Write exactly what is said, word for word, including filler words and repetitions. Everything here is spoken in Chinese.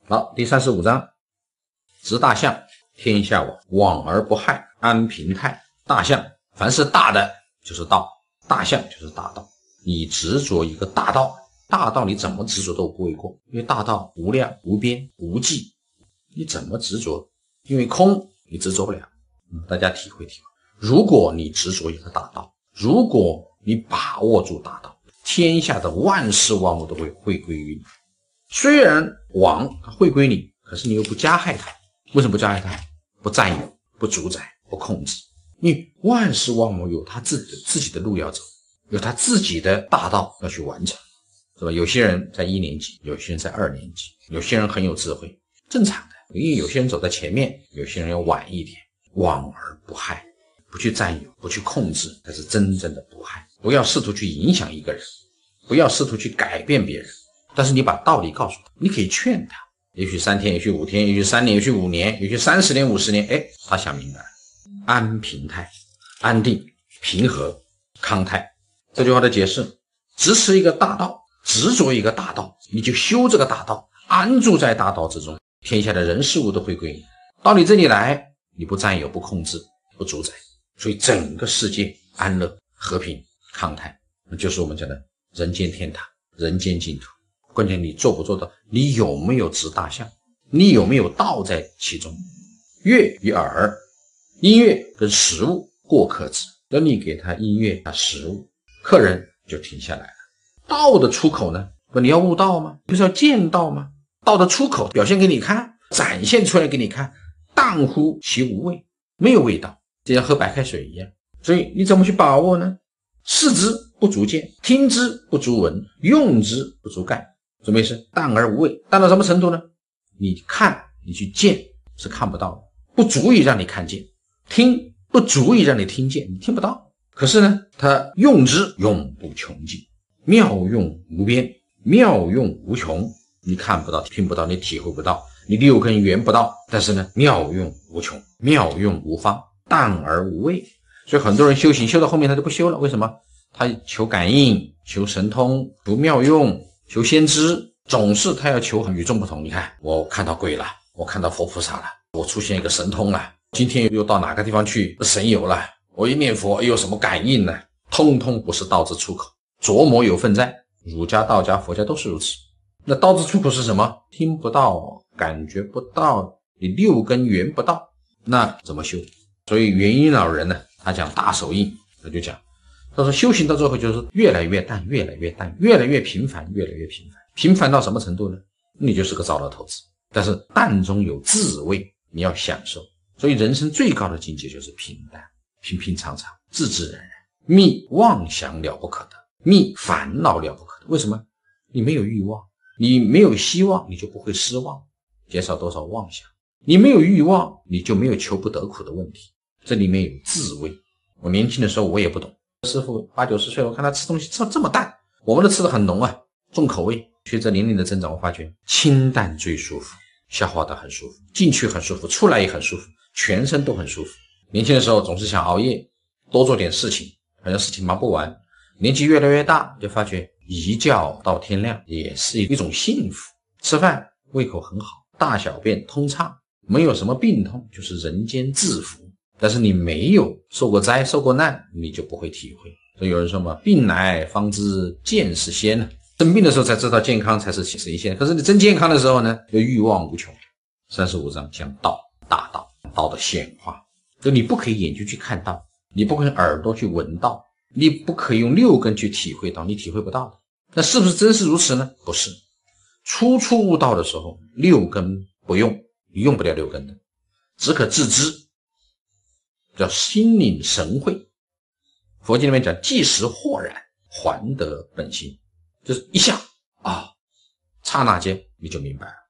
好，第三十五章，执大象，天下往，往而不害，安平泰。大象，凡是大的就是道，大象就是大道。你执着一个大道，大道你怎么执着都不为过，因为大道无量无边无际，你怎么执着？因为空你执着不了。嗯，大家体会体会。如果你执着一个大道，如果你把握住大道，天下的万事万物都会回归于你。虽然往它会归你，可是你又不加害它。为什么不加害它？不占有，不主宰，不控制。因为万事万物有他自己的自己的路要走，有他自己的大道要去完成，是吧？有些人在一年级，有些人在二年级，有些人很有智慧，正常的。因为有些人走在前面，有些人要晚一点。往而不害，不去占有，不去控制，才是真正的不害。不要试图去影响一个人，不要试图去改变别人，但是你把道理告诉他，你可以劝他，也许三天，也许五天，也许三年，也许五年，也许三十年五十年，哎，他想明白了。安平泰，安定平和康泰。这句话的解释，支持一个大道，执着一个大道，你就修这个大道，安住在大道之中，天下的人事物都会归你。到你这里来，你不占有，不控制，不主宰，所以整个世界安乐和平康泰，那就是我们讲的人间天堂，人间净土。关键你做不做到，你有没有执大象，你有没有道在其中。乐与耳，音乐跟食物过客之，那你给他音乐他食物，客人就停下来了。道的出口呢，不你要悟道吗？不是要见道吗？道的出口表现给你看，展现出来给你看，淡乎其无味，没有味道，就像喝白开水一样。所以你怎么去把握呢？视之不足见，听之不足闻，用之不足盖。什么意思？淡而无味。淡到什么程度呢？你看你去见是看不到的，不足以让你看见；听不足以让你听见，你听不到。可是呢，它用之永不穷尽，妙用无边，妙用无穷。你看不到，听不到，你体会不到，你六根圆不到，但是呢，妙用无穷，妙用无方，淡而无味。所以很多人修行修到后面他就不修了，为什么？他求感应，求神通，求妙用，求先知，总是他要求与众不同。你看，我看到鬼了，我看到佛菩萨了，我出现一个神通了，今天又到哪个地方去神游了，我一念佛有什么感应呢？通通不是道之出口，琢磨有分在。儒家、道家、佛家都是如此。那道之出口是什么？听不到，感觉不到，你六根圆不到，那怎么修？所以元婴老人呢，他讲大手印，他就讲，他说修行到最后就是越来越淡，越来越淡，越来越平凡，越来越平凡。平凡到什么程度呢？你就是个糟老头子。但是淡中有滋味，你要享受。所以人生最高的境界就是平淡，平平常常，自自然然。觅妄想了不可得，觅烦恼了不可得。为什么？你没有欲望，你没有希望，你就不会失望，减少多少妄想。你没有欲望，你就没有求不得苦的问题。这里面有智慧。我年轻的时候我也不懂，师傅八九十岁，我看他吃东西吃这么淡，我们的吃的很浓啊，重口味。随着年龄的增长，我发觉清淡最舒服，消化得很舒服，进去很舒服，出来也很舒服，全身都很舒服。年轻的时候总是想熬夜，多做点事情，好像事情忙不完。年纪越来越大，就发觉一觉到天亮也是一种幸福。吃饭胃口很好，大小便通畅，没有什么病痛，就是人间至福。但是你没有受过灾受过难，你就不会体会。所以有人说嘛，病来方知见是仙呢，生病的时候才知道健康才是神仙。可是你真健康的时候呢，就欲望无穷。三十五章讲道，大道，道的显化。就你不可以眼睛去看到，你不可以耳朵去闻到，你不可以用六根去体会到，你体会不到的。那是不是真是如此呢？不是。初初悟道的时候，六根不用，你用不了六根的，只可自知，叫心领神会。佛经里面讲，即时豁然，还得本心，就是一下啊，刹那间你就明白了。